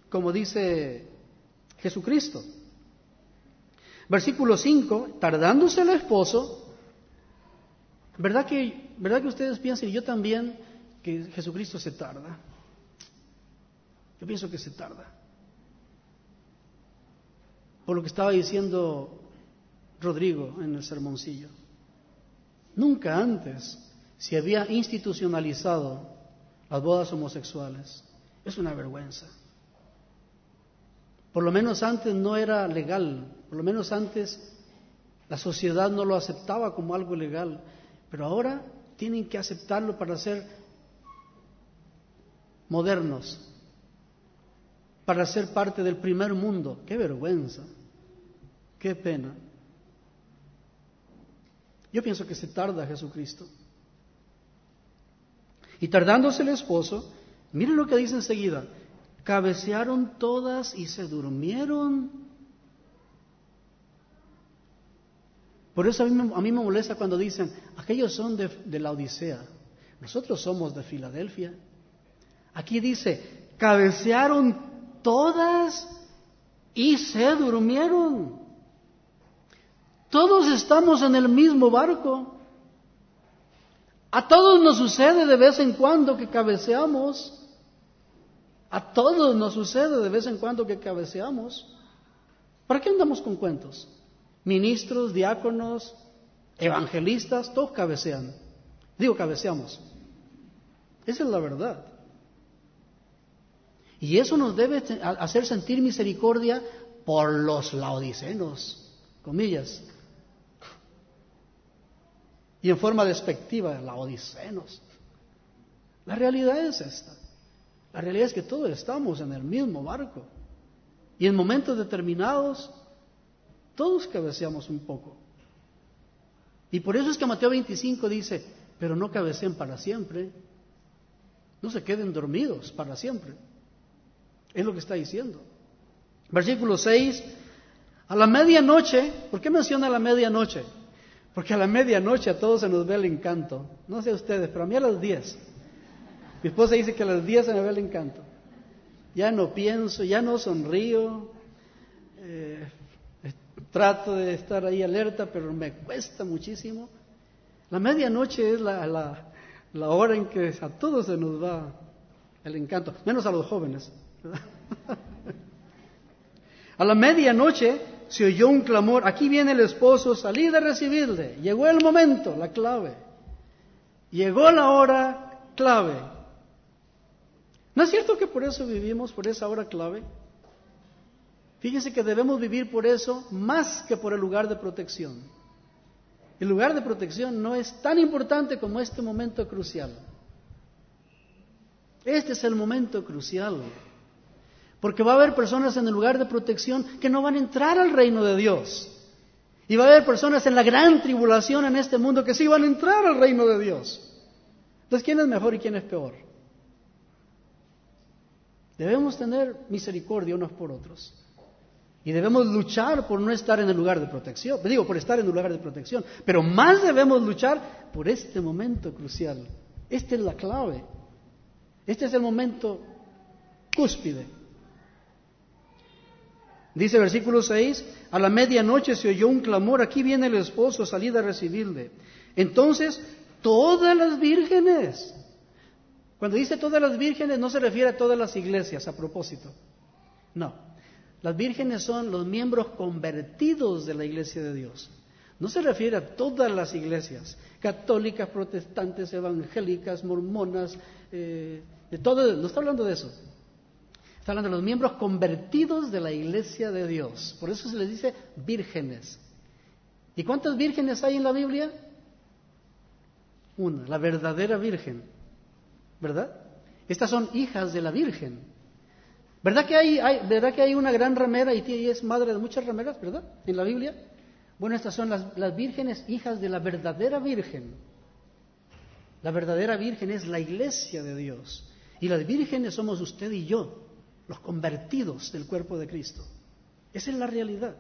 Speaker 1: Jesucristo. Versículo 5, tardándose el esposo, ¿verdad que ustedes piensan, y yo también, que Jesucristo se tarda? Yo pienso que se tarda. Por lo que estaba diciendo Rodrigo en el sermoncillo. Nunca antes se había institucionalizado las bodas homosexuales. Es una vergüenza. Por lo menos antes no era legal, por lo menos antes la sociedad no lo aceptaba como algo legal, pero ahora tienen que aceptarlo para ser modernos, para ser parte del primer mundo. ¡Qué vergüenza! ¡Qué pena! Yo pienso que se tarda Jesucristo. Y tardándose el esposo, miren lo que dice enseguida, cabecearon todas y se durmieron. Por eso a mí me molesta cuando dicen, aquellos son de la Odisea, nosotros somos de Filadelfia. Aquí dice, cabecearon todas y se durmieron. Todos estamos en el mismo barco. A todos nos sucede de vez en cuando que cabeceamos. A todos nos sucede de vez en cuando que cabeceamos. ¿Para qué andamos con cuentos? Ministros, diáconos, evangelistas, todos cabecean. Cabeceamos. Esa es la verdad. Y eso nos debe hacer sentir misericordia por los laodicenos, comillas. Y en forma despectiva, laodicenos. La realidad es esta. La realidad es que todos estamos en el mismo barco. Y en momentos determinados, todos cabeceamos un poco. Y por eso es que Mateo 25 dice, pero no cabeceen para siempre. No se queden dormidos para siempre. Es lo que está diciendo. Versículo 6, a la medianoche, ¿por qué menciona la medianoche? Porque a la medianoche a todos se nos ve el encanto. No sé a ustedes, pero a mí a las 10. Mi esposa dice que a las 10 se me ve el encanto. Ya no pienso, ya no sonrío. Trato de estar ahí alerta, pero me cuesta muchísimo. La medianoche es la hora en que a todos se nos va el encanto, menos a los jóvenes. A la medianoche se oyó un clamor, aquí viene el esposo, salí de recibirle. Llegó el momento, la clave. Llegó la hora clave. ¿No es cierto que por eso vivimos, por esa hora clave? Fíjense que debemos vivir por eso más que por el lugar de protección. El lugar de protección no es tan importante como este momento crucial. Este es el momento crucial. Porque va a haber personas en el lugar de protección que no van a entrar al reino de Dios. Y va a haber personas en la gran tribulación en este mundo que sí van a entrar al reino de Dios. Entonces, ¿quién es mejor y quién es peor? Debemos tener misericordia unos por otros. Y debemos luchar por no estar en el lugar de protección. Por estar en el lugar de protección. Pero más debemos luchar por este momento crucial. Esta es la clave. Este es el momento cúspide. Dice versículo 6, a la medianoche se oyó un clamor, aquí viene el esposo, salid a recibirle. Entonces, todas las vírgenes, cuando dice todas las vírgenes no se refiere a todas las iglesias a propósito, no, las vírgenes son los miembros convertidos de la iglesia de Dios, no se refiere a todas las iglesias, católicas, protestantes, evangélicas, mormonas, de todo, no está hablando de eso. Está hablando de los miembros convertidos de la iglesia de Dios. Por eso se les dice vírgenes. ¿Y cuántas vírgenes hay en la Biblia? Una, la verdadera virgen. ¿verdad? Estas son hijas de la Virgen. ¿Verdad que hay una gran ramera y es madre de muchas rameras, ¿verdad? En la Biblia. Bueno, estas son las vírgenes, hijas de la verdadera Virgen. La verdadera Virgen es la iglesia de Dios. Y las vírgenes somos usted y yo, los convertidos del cuerpo de Cristo. Esa es la realidad.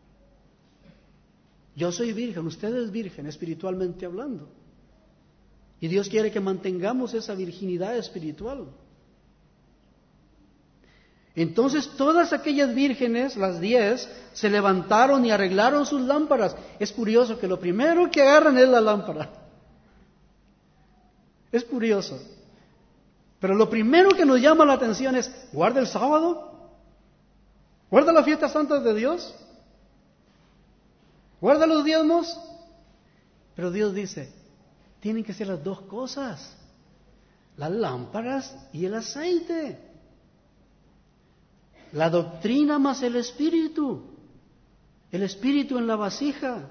Speaker 1: Yo soy virgen, usted es virgen, espiritualmente hablando. Y Dios quiere que mantengamos esa virginidad espiritual. Entonces todas aquellas vírgenes, las 10, se levantaron y arreglaron sus lámparas. Es curioso que lo primero que agarran es la lámpara. Es curioso. Pero lo primero que nos llama la atención es, ¿guarda el sábado? ¿Guarda las fiestas santas de Dios? ¿Guarda los diezmos? Pero Dios dice, tienen que ser las dos cosas, las lámparas y el aceite. La doctrina más el espíritu en la vasija.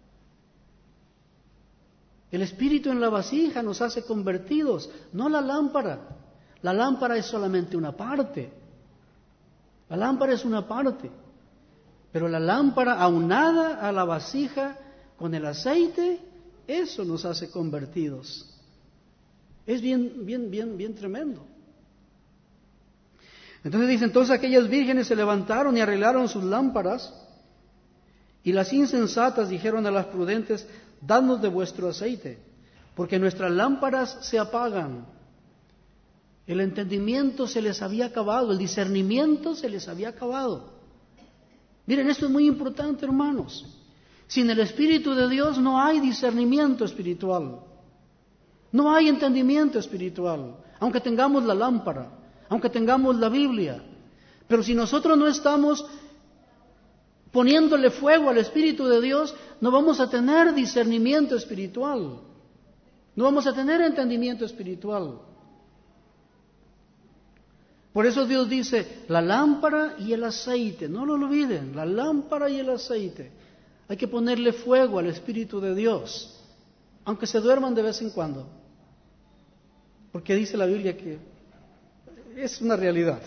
Speaker 1: El espíritu en la vasija nos hace convertidos, no la lámpara. La lámpara es solamente una parte. La lámpara es una parte. Pero la lámpara aunada a la vasija con el aceite, eso nos hace convertidos. Es bien tremendo. Entonces dice, entonces aquellas vírgenes se levantaron y arreglaron sus lámparas, y las insensatas dijeron a las prudentes, dadnos de vuestro aceite, porque nuestras lámparas se apagan. El entendimiento se les había acabado, el discernimiento se les había acabado. Miren, esto es muy importante, hermanos. Sin el Espíritu de Dios no hay discernimiento espiritual. No hay entendimiento espiritual, aunque tengamos la lámpara, aunque tengamos la Biblia. Pero si nosotros no estamos poniéndole fuego al Espíritu de Dios, no vamos a tener discernimiento espiritual. No vamos a tener entendimiento espiritual. Por eso Dios dice, la lámpara y el aceite, no lo olviden, la lámpara y el aceite. Hay que ponerle fuego al Espíritu de Dios, aunque se duerman de vez en cuando. Porque dice la Biblia que es una realidad.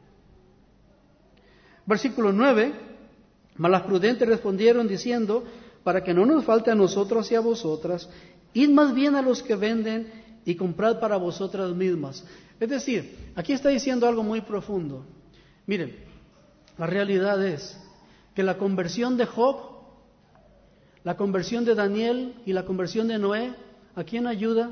Speaker 1: Versículo 9, mas las prudentes respondieron diciendo, para que no nos falte a nosotros y a vosotras, id más bien a los que venden y comprad para vosotras mismas. Es decir, aquí está diciendo algo muy profundo. Miren, la realidad es que la conversión de Job, la conversión de Daniel y la conversión de Noé, ¿a quién ayuda?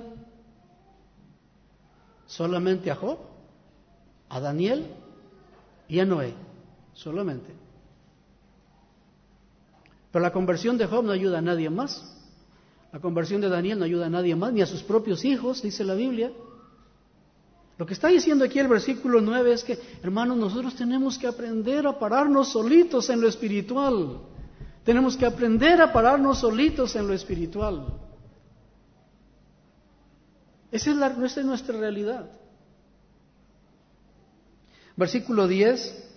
Speaker 1: Solamente a Job, a Daniel y a Noé, solamente. Pero la conversión de Job no ayuda a nadie más. La conversión de Daniel no ayuda a nadie más, ni a sus propios hijos, dice la Biblia. Lo que está diciendo aquí el versículo 9 es que, hermanos, nosotros tenemos que aprender a pararnos solitos en lo espiritual. Tenemos que aprender a pararnos solitos en lo espiritual. Esa es nuestra realidad. Versículo 10.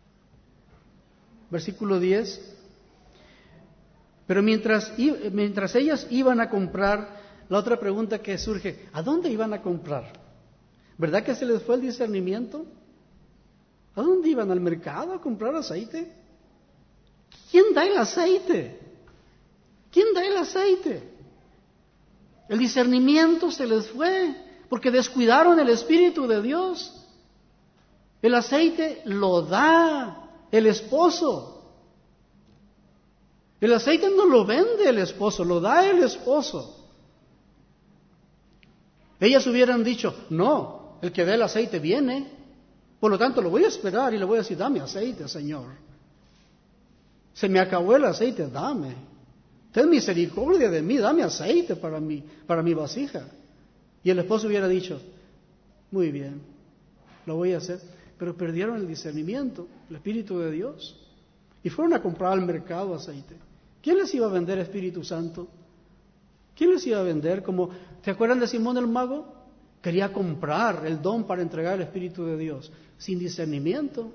Speaker 1: Pero mientras ellas iban a comprar, la otra pregunta que surge, ¿a dónde iban a comprar? ¿Verdad que se les fue el discernimiento? ¿A dónde iban? ¿Al mercado a comprar aceite? ¿Quién da el aceite? ¿Quién da el aceite? El discernimiento se les fue porque descuidaron el Espíritu de Dios. El aceite lo da el esposo. El aceite no lo vende el esposo, lo da el esposo. Ellas hubieran dicho, no, el que dé el aceite viene, por lo tanto lo voy a esperar y le voy a decir, dame aceite, Señor. Se me acabó el aceite, dame. Ten misericordia de mí, dame aceite para mi vasija. Y el esposo hubiera dicho, muy bien, lo voy a hacer. Pero perdieron el discernimiento, el Espíritu de Dios. Y fueron a comprar al mercado aceite. ¿Quién les iba a vender Espíritu Santo? ¿Quién les iba a vender? ¿Te acuerdan de Simón el mago? Quería comprar el don para entregar el Espíritu de Dios, sin discernimiento.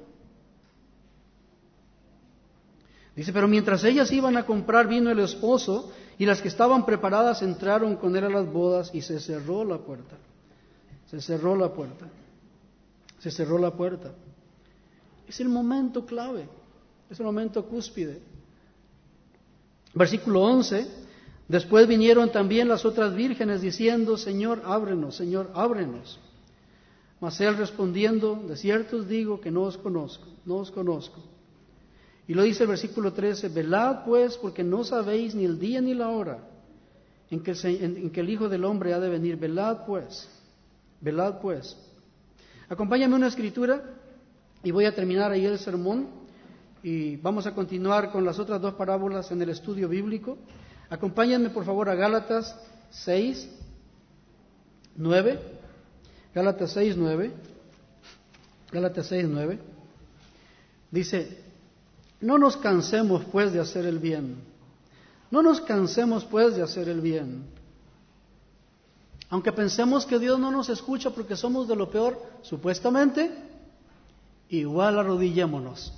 Speaker 1: Dice, pero mientras ellas iban a comprar vino el esposo, y las que estaban preparadas entraron con él a las bodas y se cerró la puerta. Se cerró la puerta. Se cerró la puerta. Es el momento clave, es el momento cúspide. Versículo 11, después vinieron también las otras vírgenes diciendo, Señor, ábrenos, Señor, ábrenos. Mas él respondiendo, de cierto os digo que no os conozco, no os conozco. Y lo dice el versículo 13, velad pues, porque no sabéis ni el día ni la hora en que el Hijo del Hombre ha de venir. Velad pues, velad pues. Acompáñame a una escritura y voy a terminar ahí el sermón y vamos a continuar con las otras dos parábolas en el estudio bíblico. Acompáñenme por favor a Gálatas 6, 9. Gálatas 6, 9. Gálatas 6, 9. Dice, no nos cansemos pues de hacer el bien. No nos cansemos pues de hacer el bien. Aunque pensemos que Dios no nos escucha porque somos de lo peor, supuestamente, igual arrodillémonos.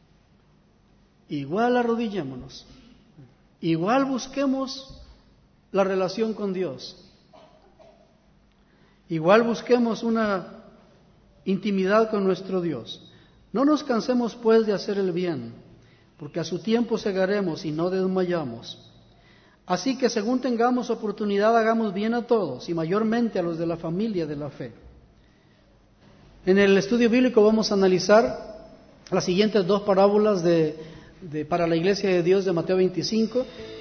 Speaker 1: Igual arrodillémonos. Igual busquemos la relación con Dios. Igual busquemos una intimidad con nuestro Dios. No nos cansemos pues de hacer el bien, porque a su tiempo segaremos y no desmayamos. Así que según tengamos oportunidad hagamos bien a todos y mayormente a los de la familia de la fe. En el estudio bíblico vamos a analizar las siguientes dos parábolas para la iglesia de Dios de Mateo 25